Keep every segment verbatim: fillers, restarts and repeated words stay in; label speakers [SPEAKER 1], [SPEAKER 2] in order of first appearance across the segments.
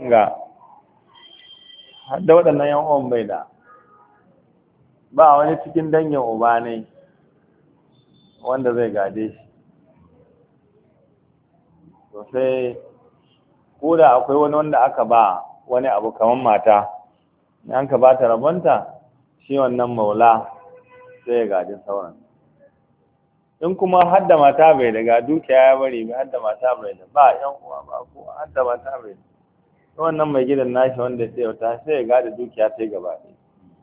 [SPEAKER 1] ga hadda waɗannan yan uwan bai da ba wani cikin dangin uba ne wanda zai gade shi to sai ko da akwai wani wanda aka ba wani abu kamar mata an ka ba ta rabonta shi wannan maula sai ya gadi sauran in kuma hadda mata bai da ga dukiya ya bari bai hadda mata bai da ba yan uwa ba ko hadda mata bai da wannan mai gidan nashi wanda ya wata sai ya gadi dukiya ta gaba ɗaya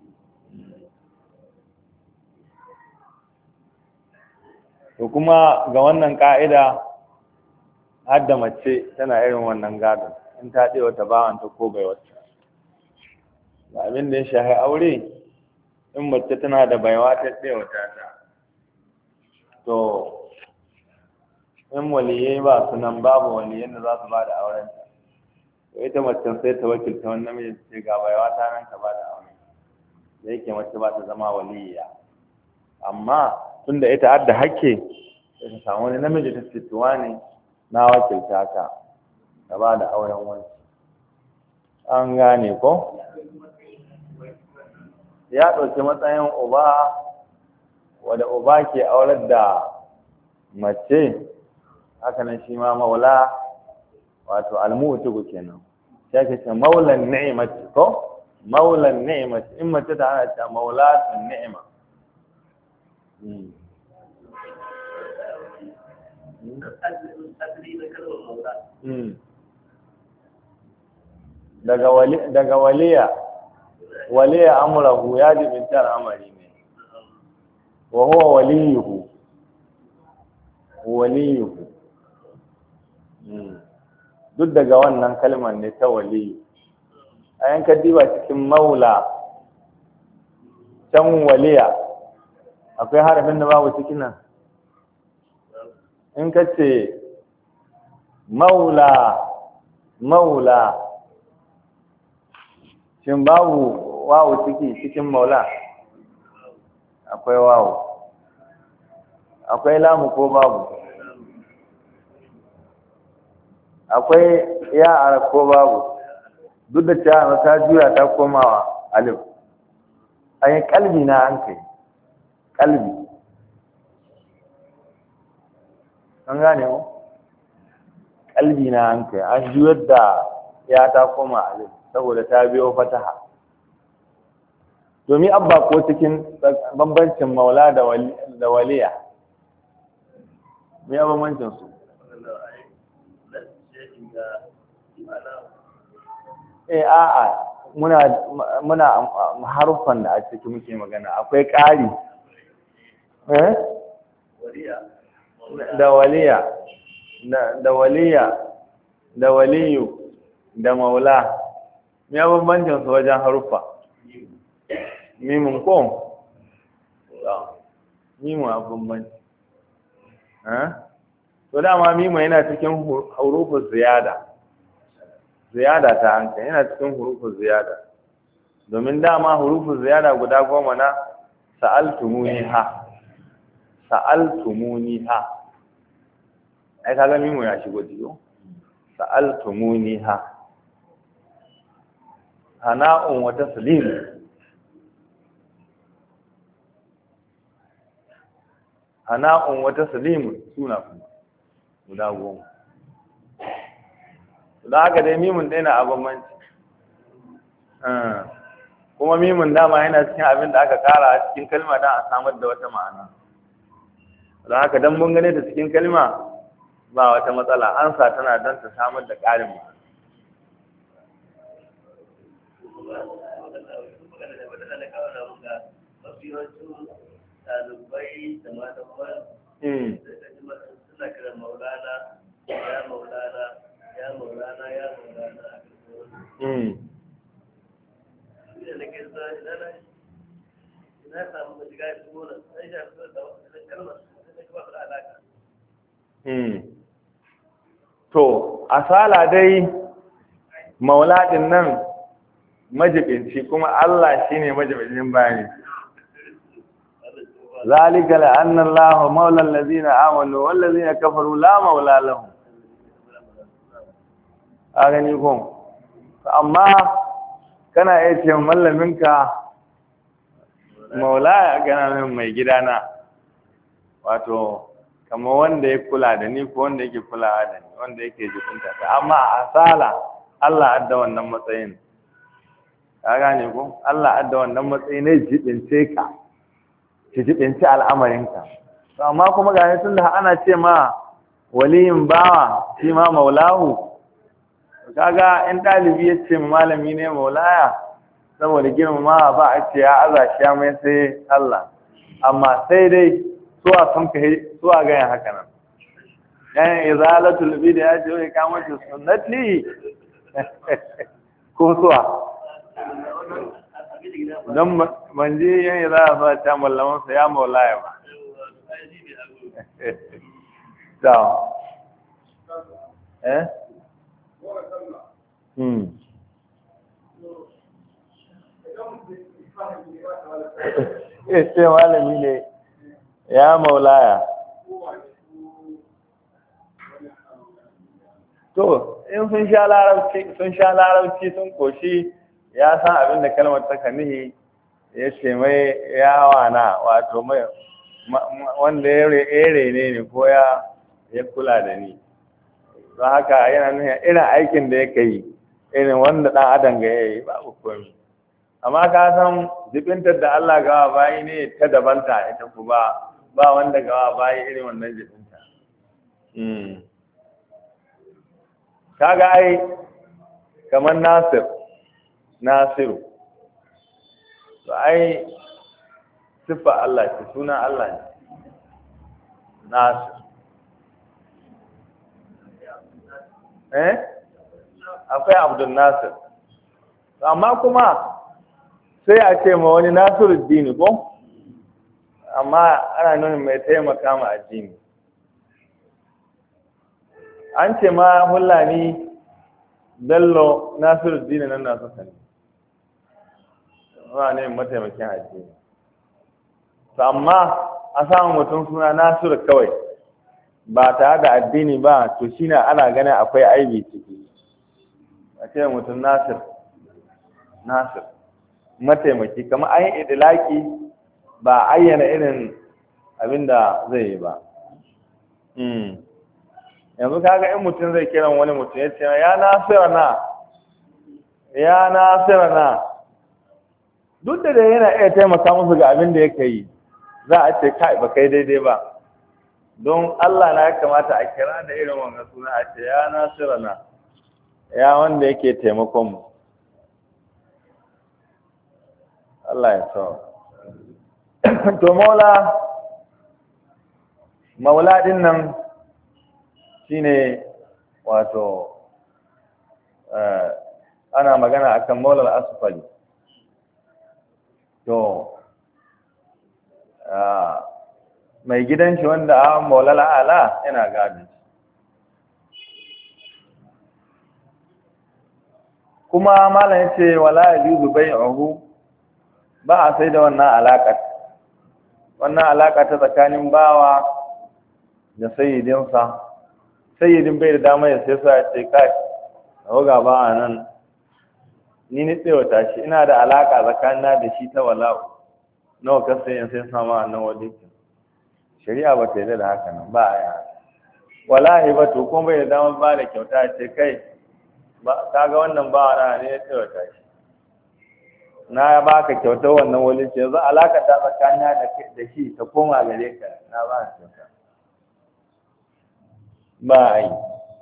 [SPEAKER 1] to kuma ga wannan ka'ida hadda mace tana irin wannan gadon in ta ɗe wata bawanta ko bai wata ga abin da ya shahi aure in mace tana da baiwa ta ɗe wata ta to in waliyai ba su nan babu waliyan da za su ba da aurenta to ita mace sai ta wakilta wani namiji ce ga baiwa ta nan ka ba da aure da yake mace ba ta zama waliya amma tunda ita adda hakke sai ta samu wani namiji ta fituwa ne na wakilta ka ka ba da auren wani an gane ko ya ɗauki matsayin uba wadda uba ke aurar da mace hakanan shi ma maula wato almu'tiku kenan sai ke ce maulan ni'imati ko maulan ni'imati in mace ta ana ta maulatun ni'ima daga wali daga waliya waliya amrahu ya jibinta al'amari ne wa huwa waliyuhu waliyuhu duk daga wannan kalmar ne ta waliyu a yanka diba cikin maula can waliya akwai harafin da babu cikin nan in ka ce maula maula shin babu wawu ciki cikin maula akwai wawu akwai lamu ko babu akwai ya ko babu duk da cewa ta juya ta komawa alif ayin kalbi na an kai kalbi an gane mu kalbi na an kai an juyar da ya ta koma alif saboda ta biyo fataha domin abba ko cikin bambancin maula da waliya me ya bambancin su eh a'a muna muna harufan da a cikin muke magana akwai ƙari eh da waliya da waliya da waliyu da maula me bambancin su wajen harufa mimun ko mimu a bambanci eh to dama mimu yana cikin hurufun ziyada ziyada ta hankali yana cikin hurufun ziyada domin dama hurufun ziyada guda goma na sa'altumuniha sa'altumuniha ai kaga mimu ya shigo jiyo sa'altumuniha hana'un wa taslim hana'un wa taslim suna kuma guda goma da haka dai mimun ɗaya na abammanci kuma mimun dama yana cikin abin da aka kara a cikin kalma don a samar da wata ma'ana da haka don mun gane da cikin kalma ba wata matsala an sa tana don ta samar da ƙarin ma'ana
[SPEAKER 2] ya maulana ya maulana ya maulana
[SPEAKER 1] mm
[SPEAKER 2] ina da ke sa ina na ina samu shiga cikin wannan sai ya fara da wannan kalmar da kuma da alaka
[SPEAKER 1] mm to asala dai mauladin nan majibinci kuma Allah shine majibincin bayani ذلك لأن الله مولى الذين آمنوا والذين كفروا لا مولى لهم أغنيكم amma kana iya ce mallaminka maulaya gana mai gidana, wato kamar wanda ya kula da ni ko wanda yake kulawa da ni, wanda yake jikunta ta. Amma a asala Allah adda wannan matsayin, ka gane ko? Allah adda wannan matsayin ne jibince ka, ki jibince al'amarinka. To amma kuma ga tun da ana ce ma waliyin bawa shi ma maulahu, kaga in ɗalibi ya ce malami ne maulaya saboda girmamawa ba a ce ya aza shi ya mai sai Allah, amma sai dai suwa sun ka suwa gayan haka nan yan izalatul bid'a ya ce wai kamata sunnati ko suwa don ban je yan izala ta mallaman sa ya maulaya ba. to eh hmm ce malami ne ya maulaya. To in sun sha larabci sun sha larabci sun koshi ya san abin da kalmar ta kanihi, ya ce mai yawana, wato mai wanda ya rene ne ko ya ya kula da ni. Don haka yana nuna irin aikin da yake yi irin wanda ɗan adam ga yayi babu komai. Amma ka san jibintar da Allah gawa bayi ne ta dabanta ita ku ba ba wanda gawa bayi irin wannan jibinta. Hmm. Kaga ai kamar Nasir Nasiru to ai siffa Allah ce, suna Allah ne Nasir. Eh akwai Abdul Nasir, amma kuma sai a ce ma wani Nasiruddin ko, amma ana nuna mai taimaka ma addini. An ce ma Hulani Bello Nasiruddin nan na suka ne, wa ne mataimakin addini. To amma a samu mutum suna Nasiru kawai ba tare da addini ba, to shine ana ganin akwai aibi ciki. A ce mutum Nasir Nasir mataimaki, kamar an yi idilaki ba ayyana irin abin da zai yi ba. Yanzu kaga in mutum zai kiran wani mutum ya ce ya Nasira na ya Nasira na, duk da yana iya taimaka musu ga abin da yake yi, za a ce kai ba kai daidai ba, don Allah na ya kamata a kira da irin wannan suna, a ce ya Nasira na, ya wanda yake taimakon mu. Allah ya so. To maula maula din nan shine wato ana magana akan maula al-asfali. To mai gidan shi wanda a maula al-ala yana gadi, kuma malam yace wala yajuzu bai'uhu, ba a sai da wannan alaƙar wannan alaƙa ta tsakanin bawa da sayyidinsa. Sayyidin bai da dama ya sai sa ya ce kai a ga ba a nan ni ni tsewata shi, ina da alaƙa tsakanina da shi ta wala'u, nawa ka sai in sai sama nan waje. Shari'a ba ta yi da haka nan ba a yi haka. Wallahi ba to kuma bai da dama ba da kyauta ya ce kai ka ga wannan ba na ne ya tsewata shi, na ba ka kyautar wannan wani ce yanzu alaƙa ta tsakanina da shi ta koma gare ka, na ba ka kyauta. Ba a yi.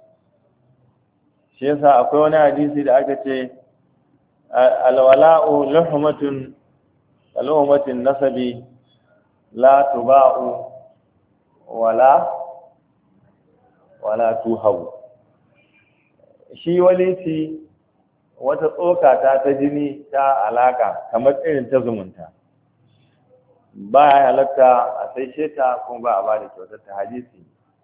[SPEAKER 1] Shi yasa akwai wani hadisi da aka ce alwala'u luhmatun luhmatin nasabi la tuba'u wala wala tuhabu. Shi walici wata tsoka ta ta jini ta alaka kamar irin ta zumunta, ba ya halatta a sai sheta kuma ba a ba da kyautar ta. hadisi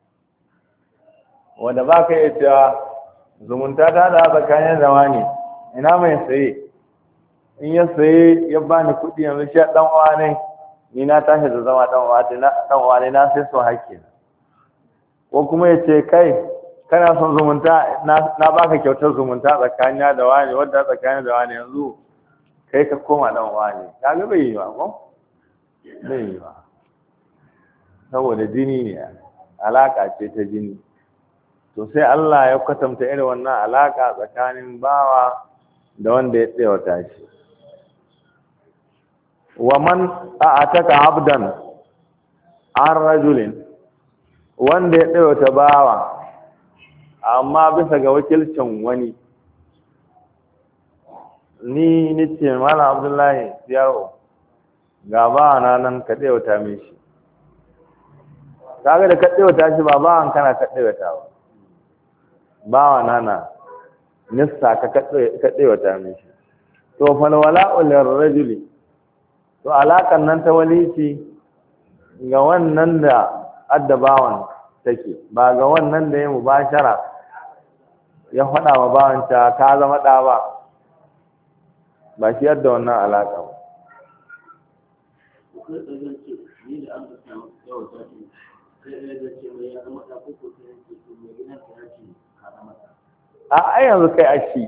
[SPEAKER 1] wanda ba ka iya cewa zumunta ta da tsakanin zama ne, ina mai saye, in ya saye ya bani kuɗi yanzu shi ɗan uwa ne, ni na tashi da zama ɗan uwa ne na sai so haƙƙi, ko kuma ya ce kai kana son zumunta na baka kyautar zumunta tsakanin da wani wadda tsakanin da wani yanzu kai ka koma dan wani kaga bai yi ba ko bai yi ba saboda jini ne alaka ce ta jini to sai Allah ya kwatanta irin wannan alaka tsakanin bawa da wanda ya tsayawata shi wa man a'ataka abdan an rajulin wanda ya tsayawata bawa amma bisa ga wakilcin wani ni nace Malam Abdullahi yaro ga bawa na nan ka tsayawata min shi kaga da ka tsayawata shi ba bawan kana ka tsayawata ba bawa nana nissa ka kaɗe wata mishi to falwala'u lirrajuli to alakan nan ta walici ga wannan da addabawan take ba ga wannan da ya mubashara ya faɗa wa bawanta ka zama ɗa ba ba shi yadda wannan alaka ba a yanzu kai ashi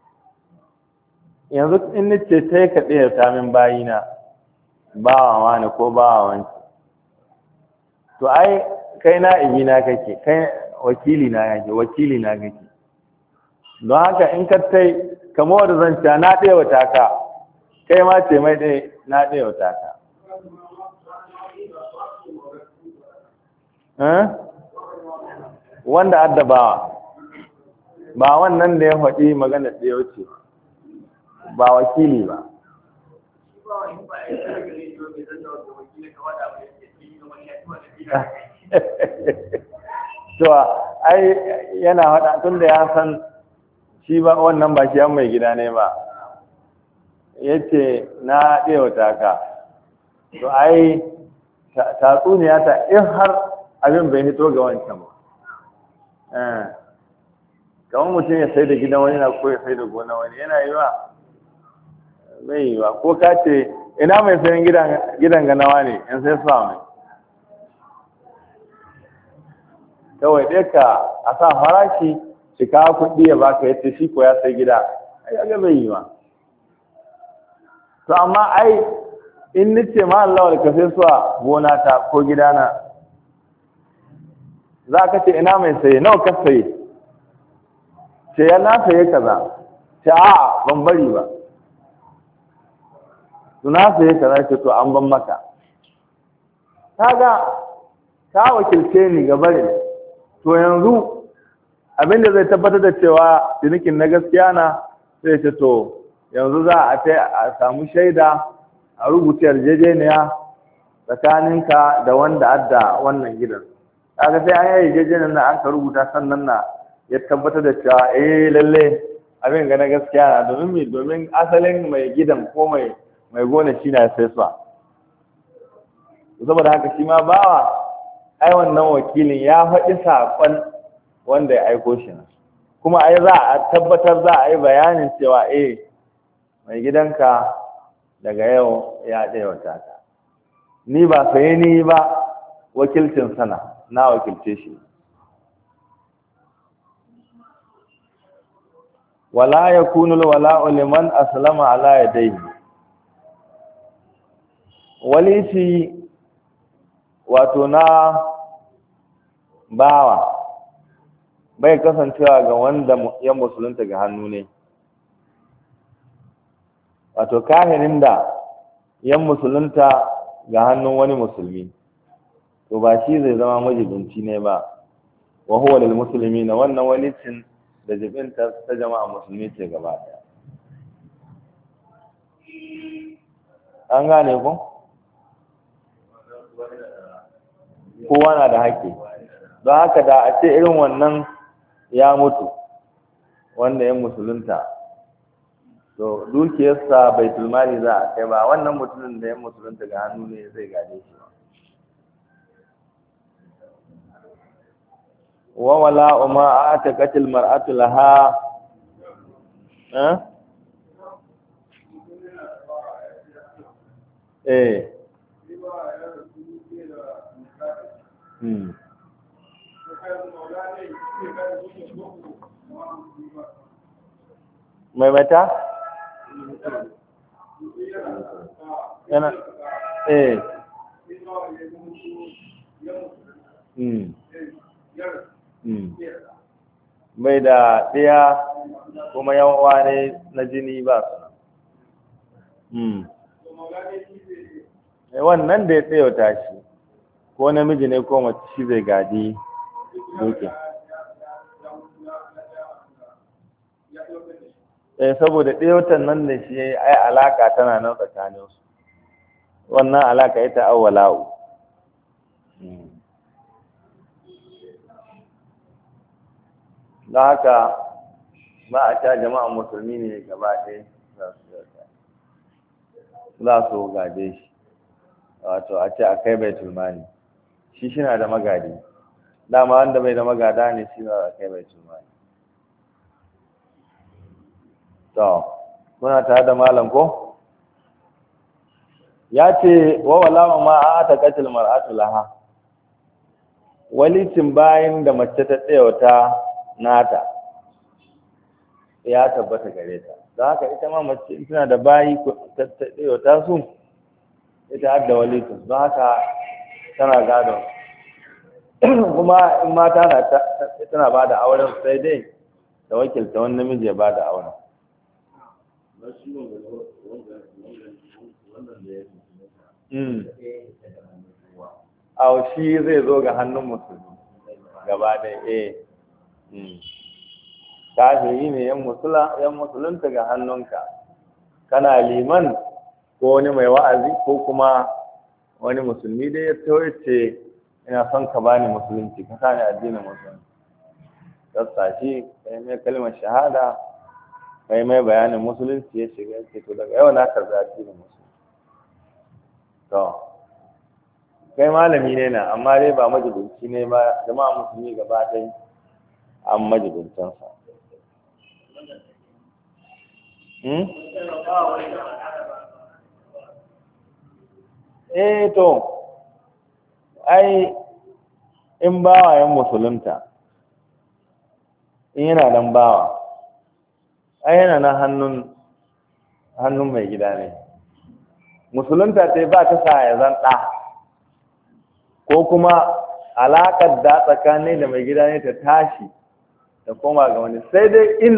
[SPEAKER 1] yanzu in nace sai ka tsaya ta min bayina bawa wani ko bawa wanki to ai kai na ibi na kake kai wakili na yake wakili na kake don haka in ka tai kamar wanda zan ta na ɗaya wata ka kai ma ce mai ɗaya na ɗaya wata ka wanda addabawa ba wannan da ya faɗi magana ɗaya wuce ba wakili ba to ai yana faɗa tun da ya san shi ba wannan ba shi an mai gida ne ba ya ce na ɗaya wata ka to ai tatsuniya ta in har abin bai hito ga wancan ba kamar mutum ya sai da gidan wani na ko ya sai da gona wani yana yi wa bai yi wa ko ka ce ina mai sayan gidan ganawa ne in sai sa mai kawai ɗaya ka a sa farashi shi kawo kuɗi ya baka yace shi ko ya sai gida ai ga bai yi wa to amma ai in nace ma Allah wal kafe suwa gona ta ko gidana za ka ce ina mai saye nawa ka saye ce ya na saye kaza ce a ban bari ba to na saye kaza ce to an ban maka kaga ka wakilce ni ga barin to yanzu abinda zai tabbatar da cewa cinikin na gaskiya na sai ce to yanzu za a ta a samu shaida a rubuta yarjejeniya tsakaninka da wanda adda wannan gidan kaga sai an yi yarjejeniyar na an ka rubuta sannan na ya tabbatar da cewa eh lalle abin ga na gaskiya na domin me domin asalin mai gidan ko mai mai gona shi na sai sa saboda haka shi ma bawa ai wannan wakilin ya faɗi saƙon wanda ya aiko shi na kuma ai za a tabbatar za a yi bayanin cewa eh mai gidanka daga yau ya ɗaya wata ta ni ba saye ni ba wakilcin sana na wakilce shi wala yakunu alwala'u liman aslama ala yadayhi walici wato na bawa bai kasancewa ga wanda ya musulunta ga hannu ne wato kahirin da ya musulunta ga hannun wani musulmi to ba shi zai zama majibinci ne ba wa huwa lil muslimina wannan walicin da jibinta ta jama'a musulmi ce gaba daya an gane ku kowa na da haƙƙi don haka da a ce irin wannan ya mutu wanda ya musulunta to dukiyarsa baitul mali za a kai ba wannan mutumin da ya musulunta ga hannu ne zai gaje shi wa wala umma ataqatil mar'atu laha eh eh hmm maimaita yana eh mm mm mai da ɗaya kuma yan uwa ne na jini ba su mm wannan da ya tsayauta shi ko namiji ne ko mace shi zai gadi duke eh saboda ɗayautan nan da shi ai alaka tana nan tsakanin su wannan alaka ita awwala'u don haka ba a ta jama'an musulmi ne gaba ɗaya za su gaje shi wato a ce a kai baitul mali shi shi na da magadi dama wanda bai da magada ne shi za a kai baitul mali to muna tare da malam ko ya ce wa wala ma a ta katil mar'atu laha walicin bayan da mace ta tsayauta nata ya tabbata gare ta don haka ita ma mace tana da bayi ta tsayauta su ita har da walicin don haka tana gadon kuma in mata na tana ba da auren sai dai ta wakilta wani namiji ya ba da auren a shi zai zo ga hannun musulmi gaba da eh kafiri ne yan musulunta ga hannunka kana liman ko wani mai wa'azi ko kuma wani musulmi dai ya ce ina son ka bani musulunci ka sani addinin musulunci sassa shi kai mai kalmar shahada kai mai bayanin musulunci ya shiga ya ce to daga yau na karɓi addinin musulunci to kai malami ne na amma dai ba majibinci ne ba jama'a musulmi gaba ɗaya an majibincansa hmm? eh to ai in bawa yan musulunta in yana dan bawa ai yana nan hannun hannun mai gida ne musulunta sai ba ta sa ya zan ɗa ko kuma alaƙar da tsakanin da mai gida ne ta tashi ta koma ga wani sai dai in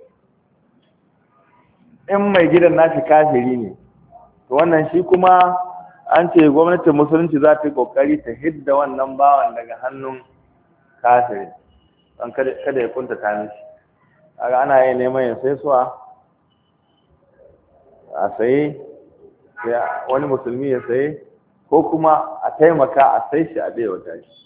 [SPEAKER 1] in mai gidan nashi kafiri ne to wannan shi kuma an ce gwamnatin musulunci za ta yi kokari ta hidda wannan bawan daga hannun kafiri don kada ya kunta ta mishi kaga ana yin neman ya sai suwa a saye wani musulmi ya saye ko kuma a taimaka a sai shi a bai wata shi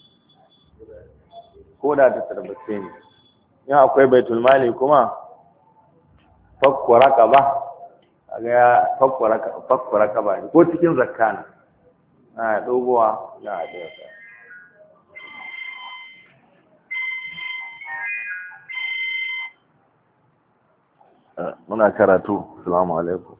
[SPEAKER 1] ko da ta tarbace ne in akwai baitul mali kuma fakku raqaba kaga ya fakku raqaba fakku raqaba ko cikin zakka ne a dogowa na da wata muna karatu assalamu alaikum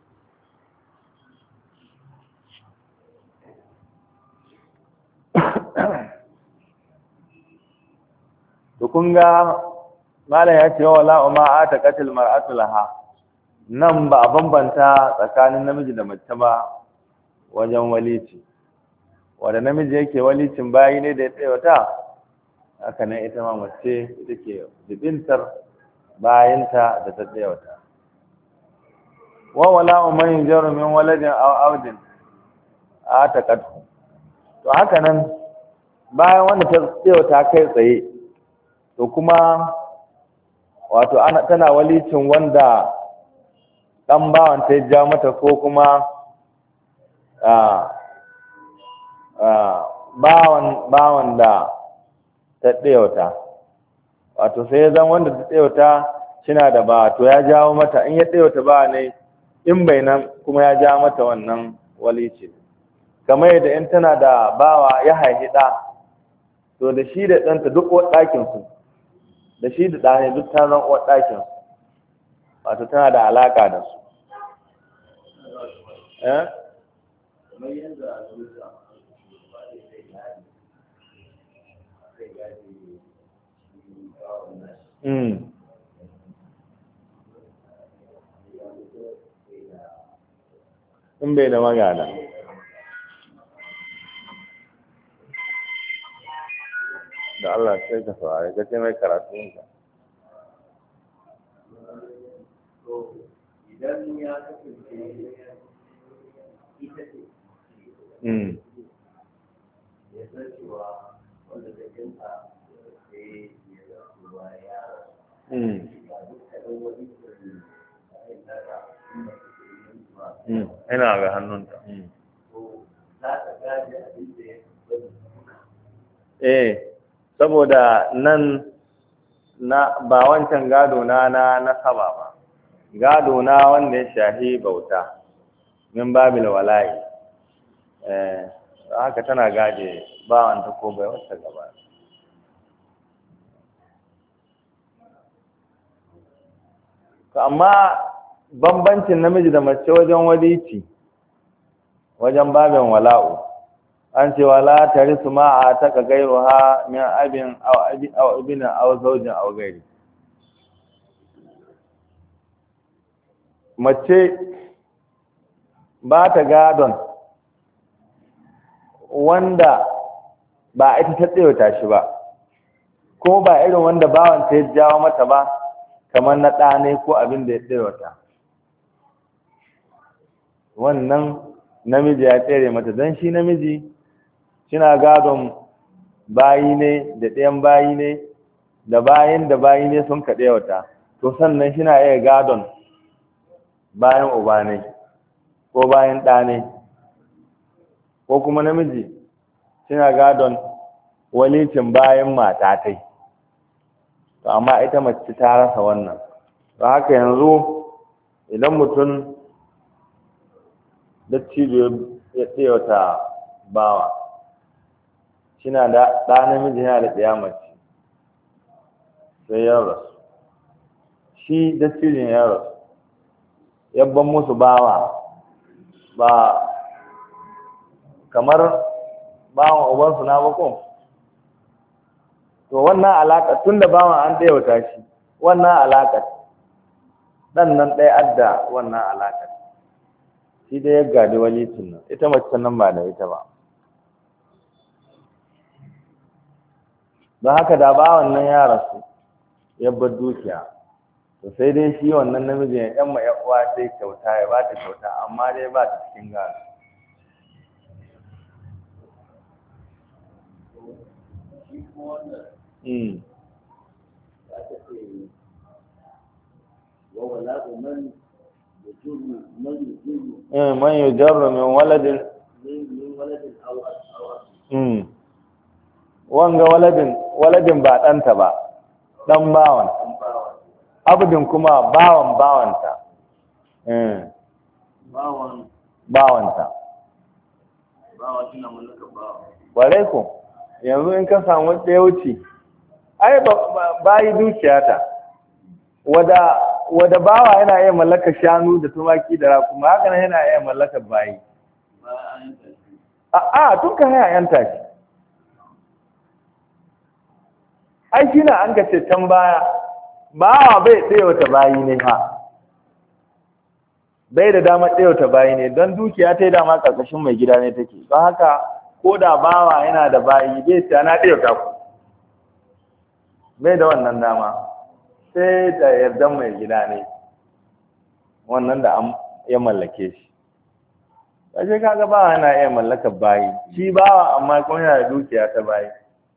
[SPEAKER 1] to kun ga malam ya ce wala ma ata qatil mar'atu laha nan ba a bambanta tsakanin namiji da mace ba wajen walici wanda namiji yake walicin bayi ne da ya tsayauta haka nan ita ma mace ita ke jibintar bayinta da ta tsayauta wa wala man yunjaru min waladin aw awdin ata qatu to haka nan bayan wanda ta tsayauta kai tsaye to kuma wato ana tana walicin wanda dan bawan ta ja mata ko kuma a a bawan bawan da ta tsayauta wato sai zan wanda ta tsayauta shina da ba to ya jawo mata in ya tsayauta ba ne in bai nan kuma ya ja mata wannan walici kamar yadda in tana da bawa ya haihi ɗa to da shi da ɗanta duk ɗakin su da shi da ɗane duk ta zan uwar ɗakin wato tana da alaƙa da su eh mm in bai da magana. Da Allah sai ka saurari ka ce mai karatunka.
[SPEAKER 2] Idan ya kasance ita ce
[SPEAKER 1] Mm.
[SPEAKER 2] ya san cewa wanda da jinta sai ya zafi wa yara
[SPEAKER 1] Mm.
[SPEAKER 2] ba dukkanin wani irin ayin daga inda suke yin ba
[SPEAKER 1] Mm. Ina ga hannunta. Mm.
[SPEAKER 2] to za ta gaji abin da ya bari
[SPEAKER 1] Eh, saboda nan na ba wancan gado na na nasaba ba. Gado na wanda ya shahi bauta min babil wala'i. Eh, haka tana gaje bawanta ko bai wata gaba. To amma bambancin namiji da mace wajen wadici wajen babin wala'u an ce wala tarisu ma a taka gairuha min abin aw abi aw ibn aw zawjin aw gairi. Mace ba ta gadon wanda ba ita ta tsayota shi ba, ko ba irin wanda bawanta ya jawo mata ba, kamar na ɗane ko abin da ya tsayota. Wannan namiji ya tsere mata, don shi namiji suna gadon bayi ne da ɗayan bayi ne da bayin da bayi ne sun kaɗe wata, to sannan suna iya gadon bayan uba ne ko bayan ɗa ne, ko kuma namiji suna gadon walicin bayan mata tai, to amma ita mace ta rasa wannan. To haka yanzu idan mutum da cibiyo ya tsayota bawa, shina da ɗa namiji yana da ɗaya mace sai ya rasu, shi da cibiyo ya rasu yabban musu bawa ba kamar bawan ubansu na bakon, to wannan alaƙa tun da bawan an ɗayauta shi, wannan alaƙa ɗan nan ɗaya adda wannan alaƙa, shi dai ya gadi walicin nan, ita mace nan ba da ita ba. Don haka da bawan nan ya rasu ya bar dukiya, to sai dai shi wannan namiji ya ɗan ma uwa sai kyauta ya ba ta kyauta, amma dai ba ta cikin gado. Mm. Eh, man yujarru min waladin mm. Wanga waladin waladin ba ɗanta ba, ɗan bawan abudin kuma bawan bawanta eh
[SPEAKER 2] bawan
[SPEAKER 1] bawanta
[SPEAKER 2] bawan suna mallaka bawan
[SPEAKER 1] bare ku yanzu in ka samu ɗaya wuce ai bayi dukiya ta wada wada bawa yana iya mallaka shanu da tumaki da rakuma, haka nan yana iya mallaka bayi. a a tun ka haya yan tashi ai shi na an gace can baya bawa bai tsayauta bayi ne ha, bai da damar tsayauta bayi ne don dukiya ta yi dama ƙarƙashin mai gida ne take, don haka ko da bawa yana da bayi bai ta na tsayauta ku, bai da wannan dama sai da yardan mai gida ne wannan da an ya mallake shi. Kashe kaga bawa yana iya mallakar bayi, shi bawa amma kuma yana da dukiya ta bayi.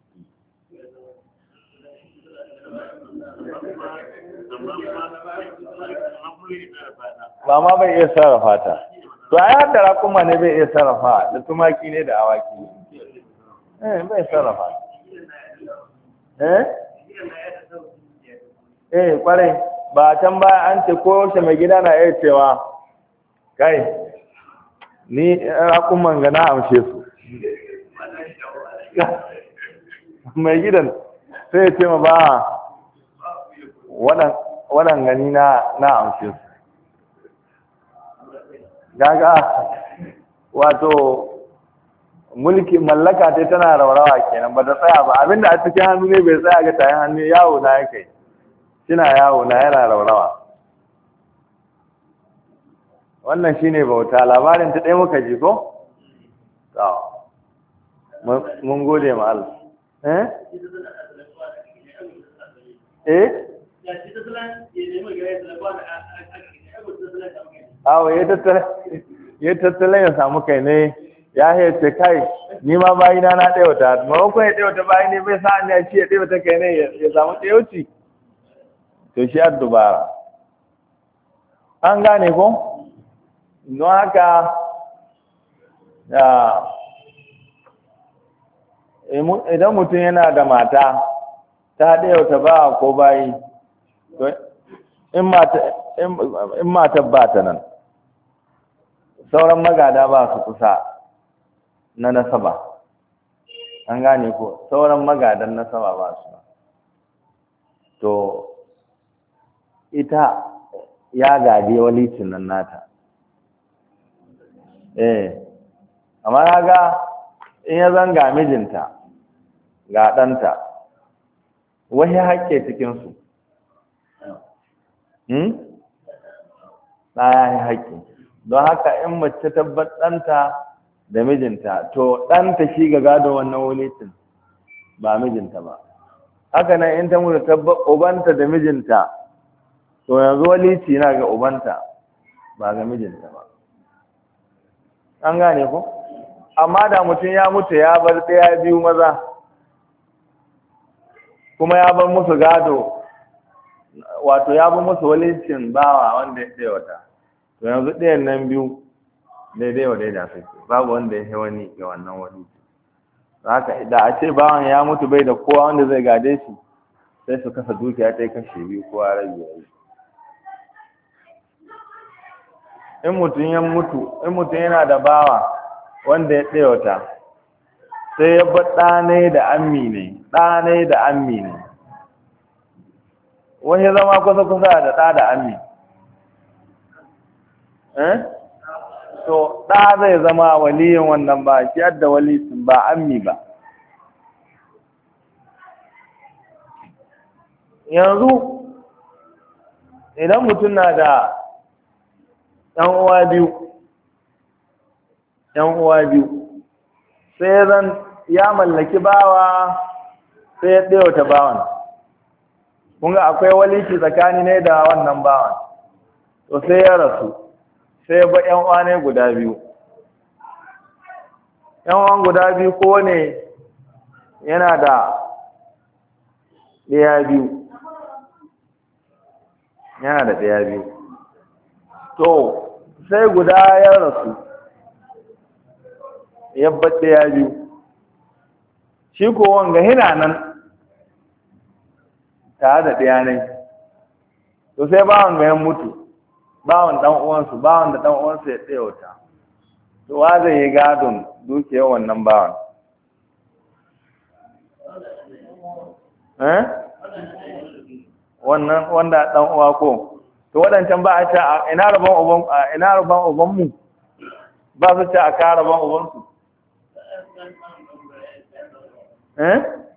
[SPEAKER 1] Ba ma bai iya sarrafa ta, to ai har da rakuma ne bai iya sarrafa, da tumaki ne da awaki eh bai sarrafa eh eh kwarai ba can baya an ce ko yaushe mai gida na iya cewa kai ni rakuman ga na amshe su mai gidan sai ya ce ma ba waɗan gani na na amshe su. Gaga wato mulki mallaka ta tana raurawa kenan, ba ta tsaya ba, abinda a cikin hannu ne bai tsaya ga tayin hannu, yawo na yake shina yawo na yana raurawa. wannan shine bauta. Labarin ta ɗaya muka ji ko? Mun gode ma Allah. Eh? Eh? Awo ya tattala ya tattala ya samu kai ne ya ce kai ni ma bayi na na ɗaya wata maimakon ya ɗaya wata bayi ne bai sa ne shi ya ɗaya wata kai ne ya samu ɗayauci to shi ar dubara an gane ko don haka idan mutum yana da mata ta ɗaya wata ba ko bayi in mata ba ta nan sauran magada ba su kusa na nasaba an gane ko sauran magadan nasaba ba su to ita ya gade walicin nan nata eh amma ga in ya zanga mijinta ga ɗanta wahi hakke cikinsu hmm? ɗaya ya hakke don haka in mace tabbat ɗanta da mijinta to ɗanta shi ga gado wannan walicin ba mijinta ba haka nan in ta mutu tabbat ubanta da mijinta to yanzu walici na ga ubanta ba ga mijinta ba an gane ko amma da mutum ya mutu ya bar ɗaya biyu maza kuma ya bar musu gado wato ya bar musu walicin bawa wanda ya ɗaya wata to yanzu ɗayan nan biyu daidai wa daidai suke babu wanda ya wani ga wannan wani haka da a ce bawan ya mutu bai da kowa wanda zai gade shi sai su kasa dukiya ta kashe biyu kowa rabi ya yi in mutum ya mutu in mutum yana da bawa wanda ya tsayauta sai ya bar ɗanai da ammi ne ɗanai da ammi ne wani zama kusa-kusa da ɗa da ammi eh to ɗa zai zama waliyin wannan ba shi yadda walisin ba ammi ba yanzu idan mutum na da ‘yan uwa biyu ‘yan uwa biyu sai zan ya mallaki bawa sai ya ɗewata bawan kunga akwai waliki tsakani ne da wannan bawan to sai ya rasu sai ba ‘yan uwa ne guda biyu ‘yan uwan guda biyu ko ne yana da ɗaya biyu yana da ɗaya biyu to sai guda ya rasu ya baɗe ya biyu shi ko wanga hina nan tare da ɗaya ne to sai bawan ga ya mutu bawan ɗan uwansu bawan da ɗan uwansu ya tsaye wuta to wa zai yi gadon dukiyar wannan bawan eh wannan wanda ɗan uwa ko to waɗancan ba a ce a ina rabon uban ina rabon uban mu ba su ce a ka rabon uban su eh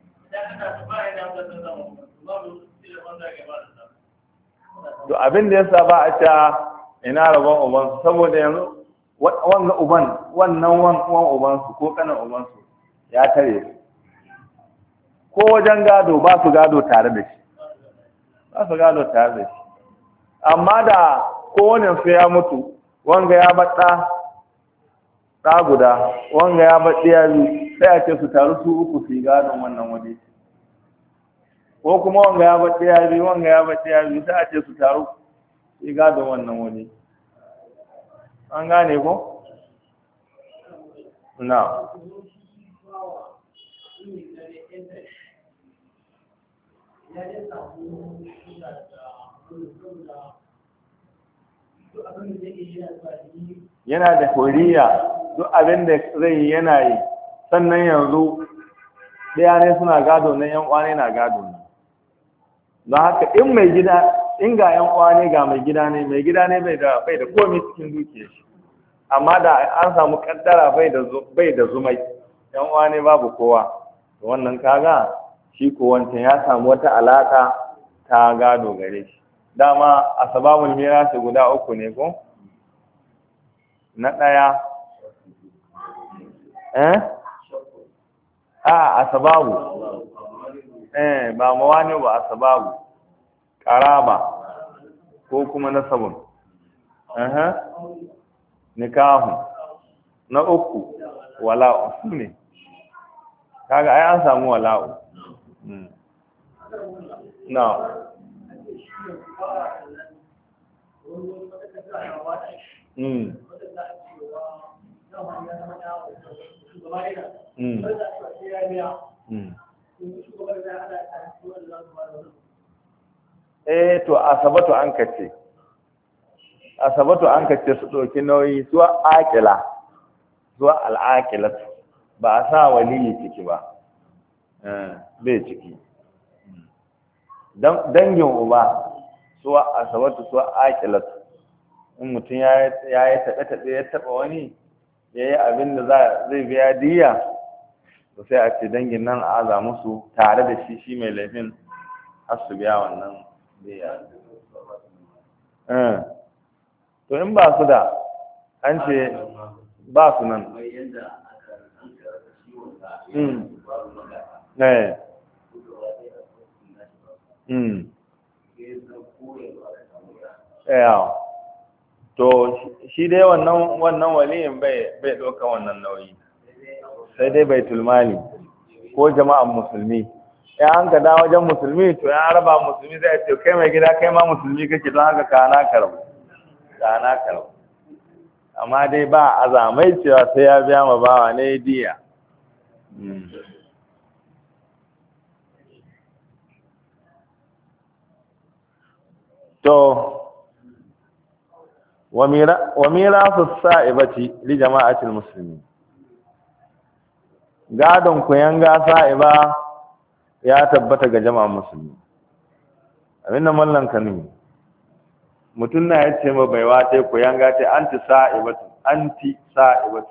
[SPEAKER 1] to abin da yasa ba a ce ina rabon uban su saboda yanzu wanga uban wannan wan uban su ko kanan uban su ya tare su ko wajen gado ba su gado tare da shi ba su gado tare da shi amma da kowane su ya mutu wanga ya baɗa ɗa guda wanga ya baɗi ya biyu sai a ce su taru su uku su yi gadon wannan waje ko kuma wanga ya baɗi ya biyu wanga ya baɗi ya biyu sai a ce su taru su yi gadon wannan waje an gane ko? na yana da horiya duk abin da zai yi yana yi sannan yanzu ɗaya ne suna gado na yan uwa ne na gado ne don haka in mai gida in ga yan uwa ne ga mai gida ne mai gida ne bai da bai da komai cikin dukiyar shi amma da an samu kaddara bai da bai da zumai yan uwa ne babu kowa to wannan kaga shi ko wancan ya samu wata alaka ta gado gare shi dama asbabul mirasi guda uku ne ko na ɗaya eh a asababu eh ba mawani ba asababu qaraba ko kuma nasabun eh nikahu na uku wala'u ne kaga ai an samu wala'u na mm mm mm eh to asabatu an kace asabatu an kace su doki nauyi zuwa aqila zuwa al'aqilatu ba a sa waliyi ciki ba eh bai ciki dan dangin uba zuwa asabatu zuwa aqilatu in mutun ya ya yi tabe tabe ya taba wani yayi abin da zai biya diya to sai a ce dangin nan a aza musu tare da shi shi mai laifin har su biya wannan diya eh to in ba su da an ce ba su nan mm eh mm eh to shi dai wannan wannan waliyin bai bai doka wannan nauyi sai dai baitul mali ko jama'an musulmi ya an ka da wajen musulmi to ya raba musulmi zai ce kai mai gida kai ma musulmi kake don haka kana karbu kana karbu amma dai ba azamai cewa sai ya biya ma bawa ne diya to wa mirasu sa'ibati li jama'atil muslimin gadon kuyanga sa'iba ya tabbata ga jama'an musulmi abinda mallan kanu mutun na yace ma baiwa tai kuyanga tai anti sa'ibatu anti sa'ibatu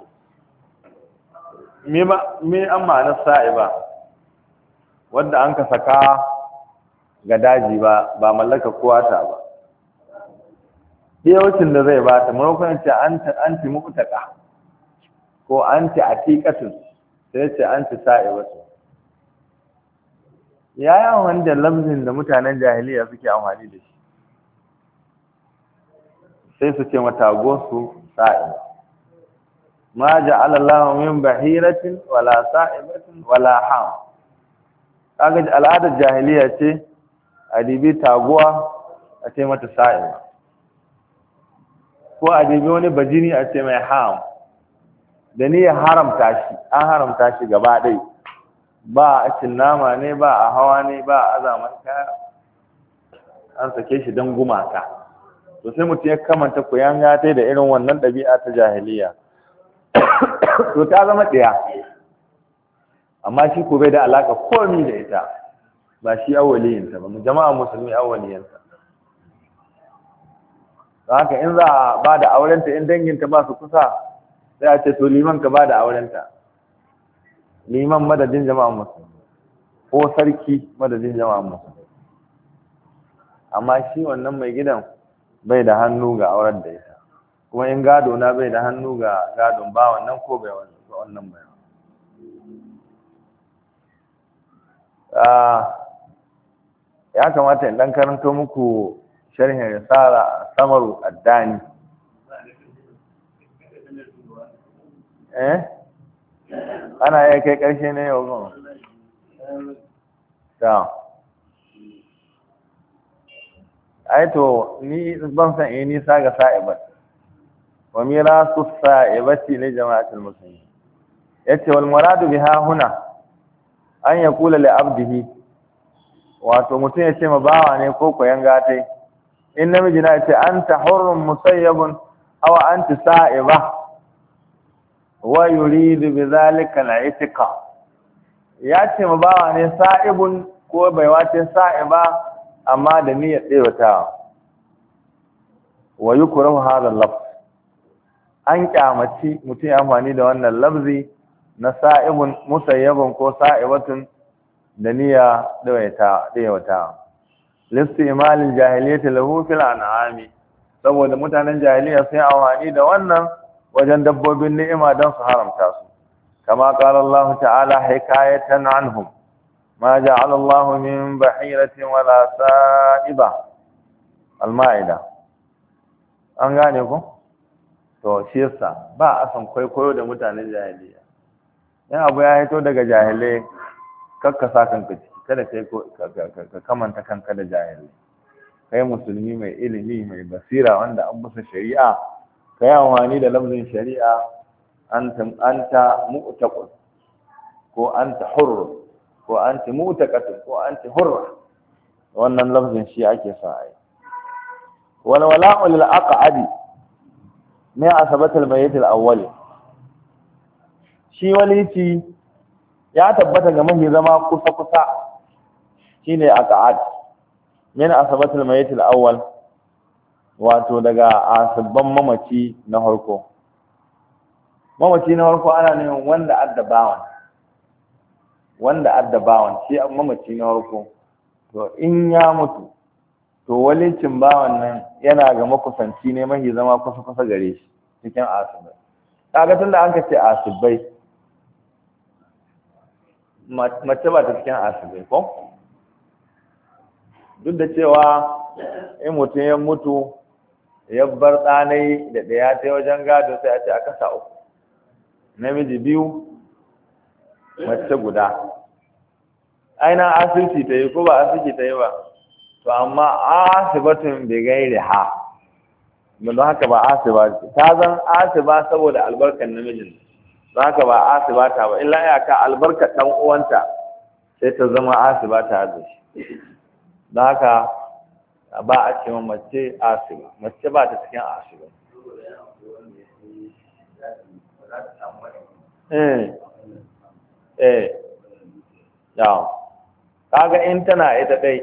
[SPEAKER 1] me ma me amma na sa'iba wanda an ka saka ga daji ba ba mallaka kowa ta ba yawacin da zai bata maimakon ce anti muktaka ko anti atiqatun sai ce anti sa'ibatu yaya wanda lamzin da mutanen jahiliya suke amfani da shi sai su ce mata gosu sa'iba ma ja'ala Allahu min bahiratin wala sa'ibatin wala ham kaga al'adar jahiliya ce a dibi taguwa a ce mata sa'iba ko a dibi wani bajini a ce mai ham da ni ya haramta shi an haramta shi gaba ɗai ba a cin nama ne ba a hawa ne ba a azaman kaya an sake shi don gumaka to sai mutum ya kamanta koyan gata da irin wannan ɗabi'a ta jahiliya to ta zama ɗaya amma shi ko bai da alaka komi da ita ba shi awwaliyinta ba jama'a musulmi awwaliyinta don haka in za a ba da aurenta in danginta ba su kusa sai a ce to liman ka ba da aurenta liman madadin jama'a musulmi ko sarki madadin jama'a musulmi amma shi wannan mai gidan bai da hannu ga auren da ita kuma in gado na bai da hannu ga gadon ba wannan ko bai wannan bai ya kamata in dan karanto muku sharhin risala samaru addani eh ana ya kai karshe ne yau gon ta ai to ni ban san eh ni saga sa'ibat wa mirasu sa'ibati li jama'atil muslimin yace wal muradu biha huna an yaqula li abdihi wato mutum ya ce ma bawa ne ko koyan gatai in namiji na ce anta hurrun musayyabun aw anta sa'iba wa yuridu bidhalika al-itiqa ya ce ma bawa ne sa'ibun ko bai wace sa'iba amma da niyyar tsewata wa yukrahu hadha al-lafz an kyamaci mutum ya amfani da wannan lafzi na sa'ibun musayyabun ko sa'ibatun da niyya dawaita dayawata listimalil jahiliyyati lahu fil an'ami saboda mutanen jahiliya sai amfani da wannan wajen dabbobin ni'ima don su haramta su kama qala Allah ta'ala hikayatan anhum ma ja'ala Allah min bahiratin wala sa'iba al-ma'ida an gane ku to shi yasa ba a san kwaikwayo da mutanen jahiliya dan abu ya hito daga jahilai kakka sa kanka ciki kada kai ka kamanta kanka da jahilai kai musulmi mai ilimi mai basira wanda an busa shari'a kai amfani da lafzin shari'a anta anta mu'taqid ko anta hurr ko anti mu'taqid ko anti hurr wannan lafzin shi ake sa ai wal wala'u lil aq'adi ne asabatul mayyit al awwal shi walici ya tabbata ga mahi zama kusa kusa shine aq'ad min asabatul mayyit al awwal wato daga asabban mamaci na harko mamaci na harko ana neman wanda addabawan wanda addabawan shi mamaci na harko to in ya mutu to walicin bawan nan yana ga makusanci ne mahi zama kusa kusa gare shi cikin asibai kaga tunda an kace asibai mace ba ta cikin asibai ko duk da cewa in mutum ya mutu ya bar ɗanai da ɗaya ta wajen gado sai a ce a kasa uku namiji biyu mace guda aina asirci ta yi ko ba asirci ta yi ba to amma asibatun bai gairi ha don haka ba asiba ce ta zan asiba saboda albarkar namijin don haka ba asiba ta ba illa iyaka albarkar ɗan uwanta sai ta zama asiba ta da shi don haka ba a ce mace asiba mace ba ta cikin asiba eh eh ya kaga in tana ita dai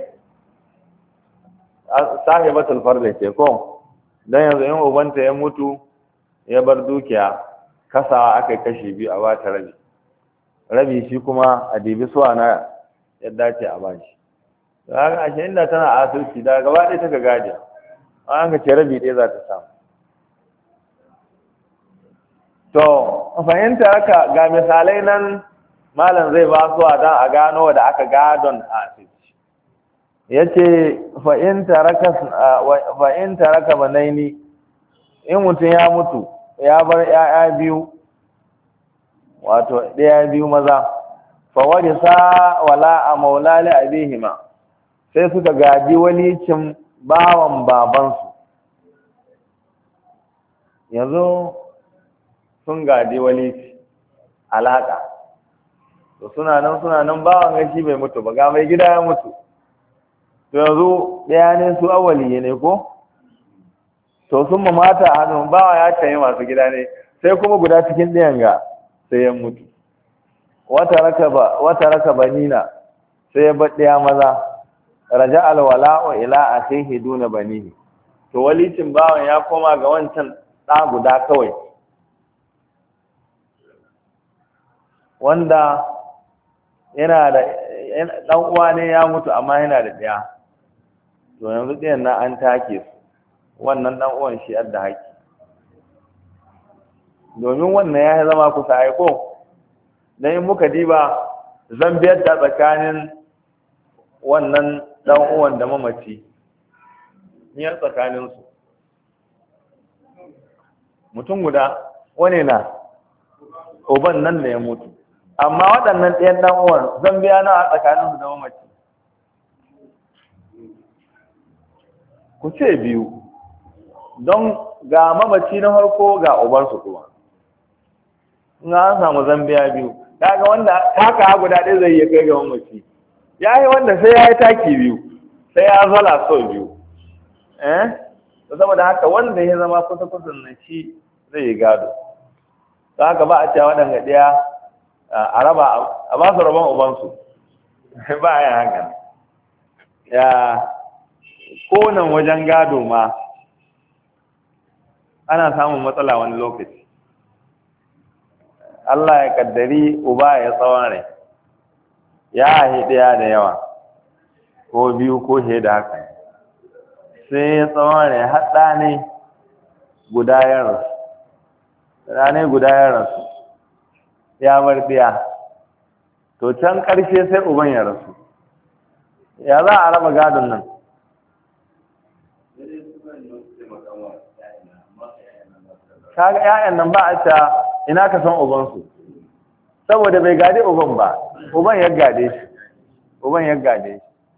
[SPEAKER 1] sahibatul farda ce ko dan yanzu in ubanta ya mutu ya bar dukiya kasawa akai kashi biyu a bata rabi rabi shi kuma a dibi suwa na yadda ce a bashi kaga ashe inda tana asirci da gaba ɗaya ta gaje an ga ce rabi ɗaya za ta samu to fahimta haka ga misalai nan malam zai ba su dan a gano da aka gadon asirci yace fa in taraka fa in taraka banaini in mutum ya mutu ya bar 'ya'ya biyu wato ɗaya biyu maza fa warisa wala maula li abihima sai suka gaji walicin bawan babansu yanzu sun gadi walici alaka to suna nan suna nan bawan gashi bai mutu ba ga mai gida ya mutu to yanzu ɗaya ne su awali ne ko to sun mamata a hannun bawa ya tayi masu gida ne sai kuma guda cikin ɗayan ga sai ya mutu wata rakaba wata rakaba nina sai ya bar ɗaya maza raja alwala'u ila akhihi duna banihi to walicin bawan ya koma ga wancan ɗa guda kawai wanda yana da ɗan uwa ne ya mutu amma yana da ɗaya to yanzu ɗayan na an take su wannan ɗan uwan shi yadda haƙƙi domin wannan ya zama kusa aiko dan in muka diba zan biyar da tsakanin wannan ɗan uwan da mamaci ni a tsakaninsu mutum guda wane na uban nan da ya mutu amma waɗannan ɗayan ɗan uwan zan biya na a tsakaninsu da mamaci ku ce biyu don ga mamaci na farko ga ubansu kuma in an samu zambiya biyu kaga wanda taka guda ɗaya zai iya kai ga mamaci ya yi wanda sai ya yi taki biyu sai ya zala so biyu eh saboda haka wanda ya zama kusa kusa na shi zai yi gado don haka ba a cewa waɗanda ɗaya a raba a ba su rabon ubansu ba a yin haka ya konan wajen gado ma ana samun matsala wani lokaci Allah ya kaddari uba ya tsawon rai ya haihi ɗaya da yawa ko biyu ko he da haka sai ya tsawon rai haɗa ne guda ya rasu ranai guda ya rasu ya bar ɗiya, to can ƙarshe sai uban ya rasu, ya za a raba gadon nan? kaga ƴaƴan nan ba a ta ina ka san ubansu, saboda bai gade uban ba, uban ya gade shi uban ya gade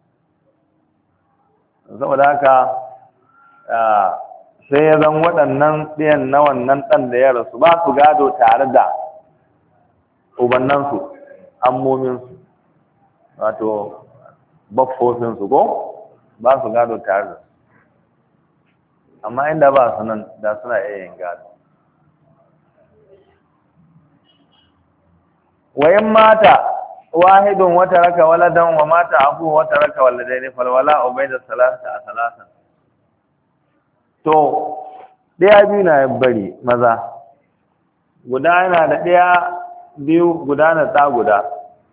[SPEAKER 1] shi saboda haka sai ya zan waɗannan ɗiyan na wannan ɗan da ya rasu ba su gado tare da ubannansu ammominsu wato baffofinsu ko ba su gado tare da su, amma inda ba su nan da suna iya yin gado. wayan mata wahidun wata raka waladan wa mata abu wata raka waladaini falwala ubayda salasa a salasa. To ɗaya biyu na bari maza, guda yana da ɗaya biyu, guda na ɗa guda,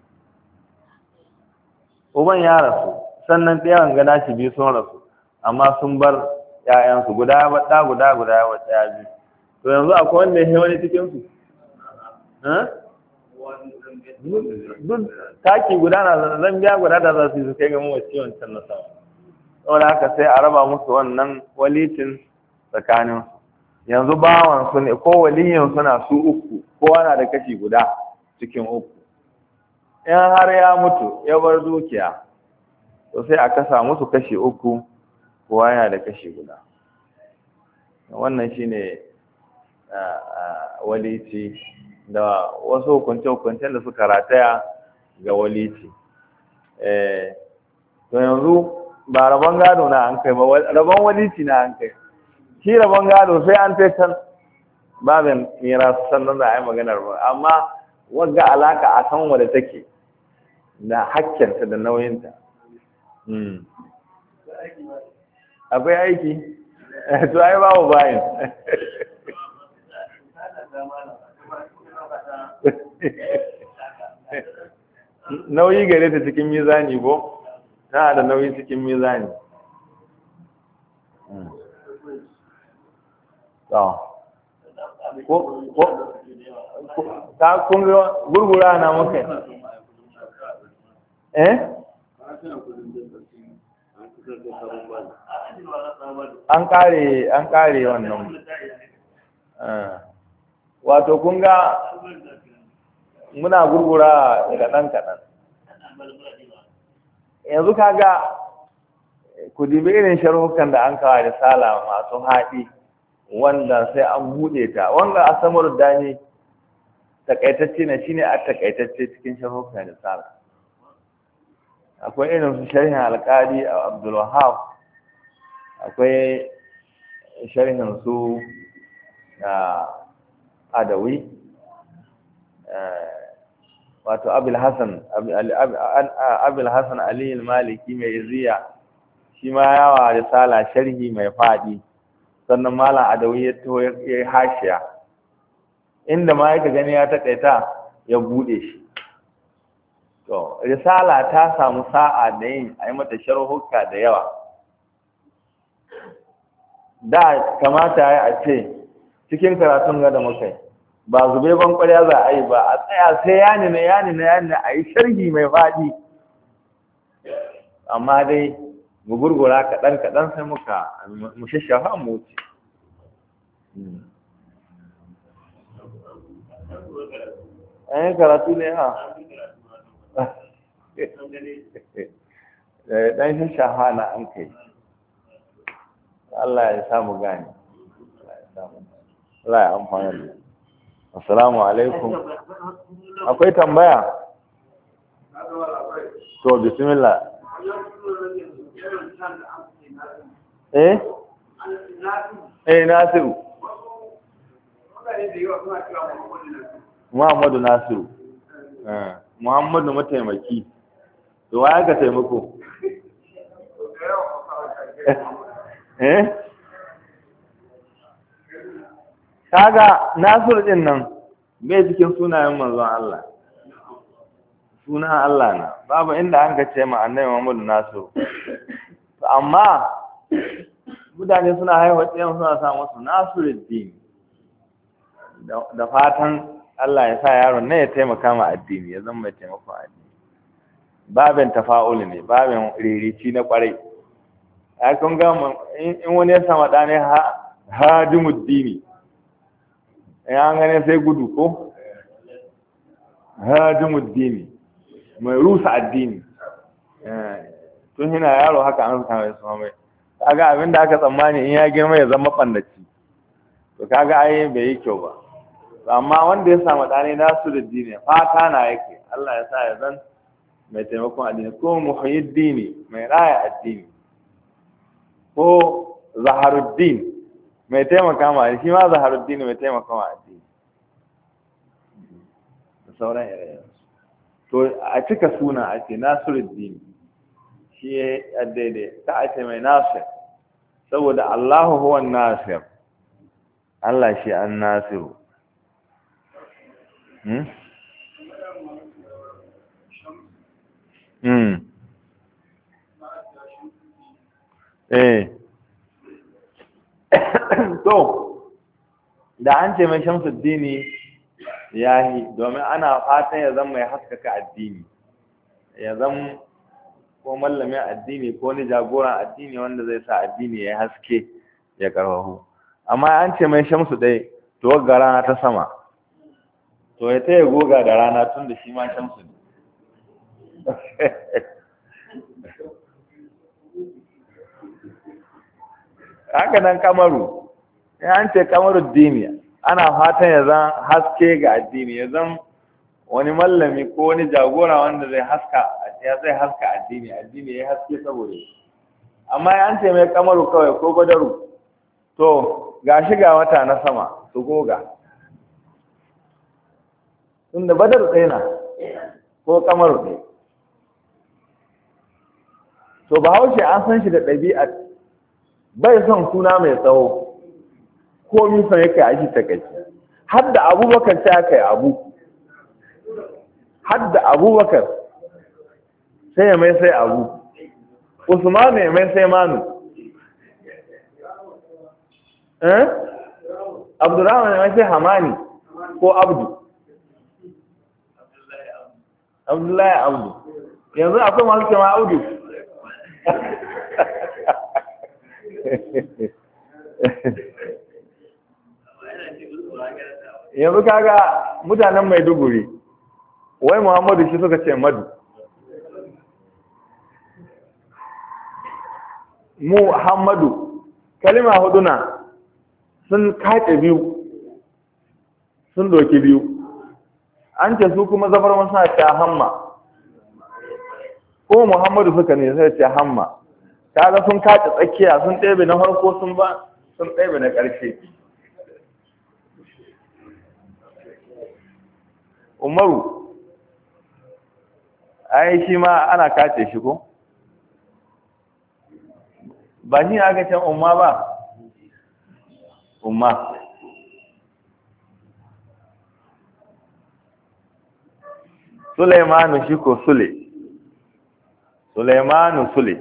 [SPEAKER 1] uban ya rasu sannan ɗayan gana shi biyu sun rasu amma sun bar ‘ya'yansu guda ya ɗa guda guda ya ɗaya biyu. To yanzu akwai wanda ya yi wani cikinsu? Duk taki guda na zambiya guda da za su yi su kai ga mawa ciwon can na sama. Saboda haka sai a raba musu wannan walicin tsakanin yanzu bawan su ne ko waliyin suna su uku, kowa na da kashi guda cikin uku. In har ya mutu ya bar dukiya to sai a kasa musu kashi uku, kowa yana da kashi guda. Wannan shine walici da wasu hukunce-hukuncen da suka rataya ga walici. To yanzu ba rabon gado na an kai ba, rabon walici na an kai. Shi rabon gado sai an kai can babin mira sannan za a yi maganar ba, amma wagga alaka a san wadda take da hakkinta da nauyinta. Akwai aiki? To ai babu bayin. Nauyi gare ta cikin mizani ko? Na da nauyi cikin mizani. Ko ko ta kun ga gurgura na muka eh an kare an kare wannan wato kun ga muna gurgura kaɗan kaɗan. Yanzu kaga ku dibi irin sharhukan da an kawo da sala masu haɗi wanda sai an buɗe ta, wanda a samar dani takaitacce na shine a takaitacce cikin sharhukan da sala. Akwai irin su sharhin alƙali a Abdul Wahab, akwai sharhin su Adawi, wato Abul Hasan Abul Hasan Ali al-Maliki mai iziya, shi ma yawa risala sharhi mai faɗi. Sannan malam Adawi ya to ya yi hashiya, inda ma yake gani ya takaita ya bude shi. To risala ta samu sa'a da yin a yi mata sharhuka da yawa. Da kamata ya a ce cikin karatun ga da muka yi ba zube ban kwarya za a yi ba, a tsaya sai yani na yani na yani a yi sharhi mai faɗi. Amma dai mu gurgura kaɗan kaɗan sai muka mu shashafa mu wuce. An karatu ne ha? Ɗan shashafa na an kai. Allah ya samu gani. Allah ya amfana da. Assalamu alaikum. Akwai tambaya? To bismillah. Eh? Eh Nasiru. Muhammadu Nasiru. Eh, Muhammadu mataimaki. To waya ka taimako? Eh? Kaga Nasiru din nan bai cikin sunayen manzon Allah. Sunan Allah na. Babu inda an ka ce ma Annabi Muhammadu Nasiru. Amma mutane suna haihuwa ɗayan suna sa musu Nasiruddin da fatan Allah ya sa yaron na ya taimaka ma addini ya zama mai taimakon addini babin tafa'ul ne babin ririci na kwarai a kun ga in wani ya sama ɗane hadimuddini ya an gane sai gudu ko hadimuddini mai rusa addini tun hina yaro haka an suka mai suma mai kaga abinda aka tsammani in ya girma ya zama ɓandaci to kaga ai bai yi kyau ba amma wanda ya samu ɗane nasu da dini fata na yake Allah ya sa ya zan mai taimakon addini ko muhayyid dini mai raya addini ko zaharuddin mai taimaka ma shi ma zaharuddin mai taimaka ma addini da sauran ire to a cika suna a ce nasiruddin shi ya daidai ta a ce mai nasir saboda Allahu huwa nasir Allah shi an nasiru hmm hmm eh to da an ce mai Shamsuddini yayi domin ana fatan ya zama mai haskaka addini ya zama ko mallamin addini ko ni jagoran addini wanda zai sa addini ya haske ya karfafu amma an ce mai Shamsu dai to ga rana ta sama to ya taya goga da rana tun da shi ma Shamsu ne haka nan Kamaru ya an ce Kamaru dini ana fatan ya zan haske ga addini ya zan wani mallami ko wani jagora wanda zai haska ya zai haska addini addini ya haske saboda amma ya an ce mai Kamaru kawai ko Badaru to ga shiga wata na sama su goga tunda Badaru ɗaya na ko Kamaru ɗaya to Bahaushe an san shi da ɗabi'a bai son suna mai tsawo ko misa yake aiki ta kai har da Abubakar sai aka yi abu har da Abubakar sai ya mai sai abu Usman ya mai sai manu eh Abdurrahman ya mai sai Hamani ko Abdu Abdullahi Abdu yanzu akwai masu cewa Abdu yanzu kaga mutanen Maiduguri wai Muhammadu shi suka ce Madu Muhammadu kalima huduna sun kace biyu sun doki biyu an ce su kuma zafar masa ta hamma ko Muhammadu suka ne sai ce hamma kaga sun kace tsakiya sun ɗebe na farko sun ba sun ɗebe na ƙarshe Umaru ai shi ma ana kace shi ko ba shi aka ce umma ba umma Sulaimanu shi ko Sule Sulaimanu Sule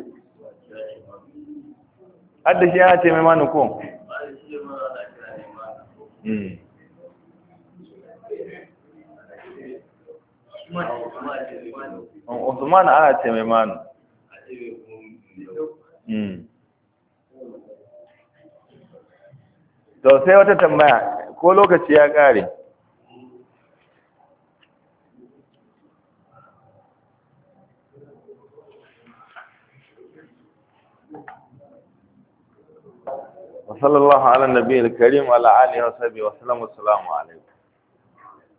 [SPEAKER 1] hadda shi ya ce mai manu ko mm Usman ana ce mai manu mm to sai wata tambaya ko lokaci ya kare وصلى الله على النبي الكريم وعلى آله وصحبه وسلم والسلام عليكم